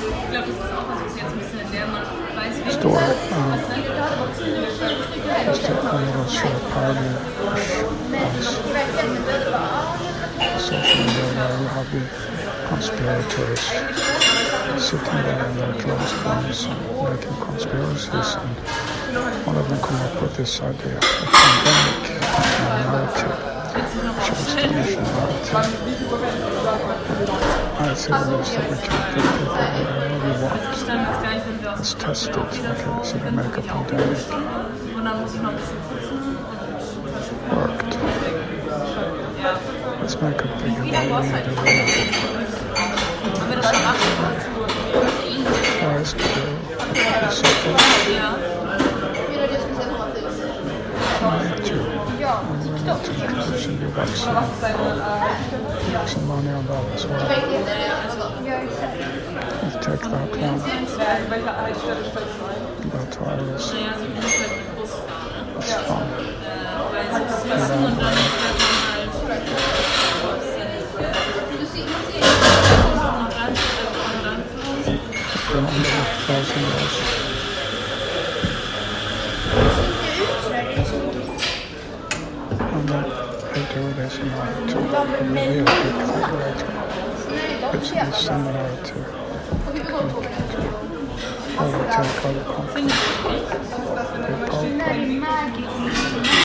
Ich glaube, das ist auch was, was jetzt ein bisschen lernen. Man weiß, wie Store. was sind. Just a little short party social media where you have the conspirators sitting there in their closed rooms making conspiracies, and one of them come up with this idea of a pandemic narrative, which is a narrative. I think there's that we can put people wherever we want. Let's test it. Okay, so we make a pandemic. Worked. Let's make a bigger volume of the world. Nice to do. To be some money on that as well. Let's take that one. That virus. That's fun. And then they do this in order to reveal the collaborator, which is similar to overtake other conflicts.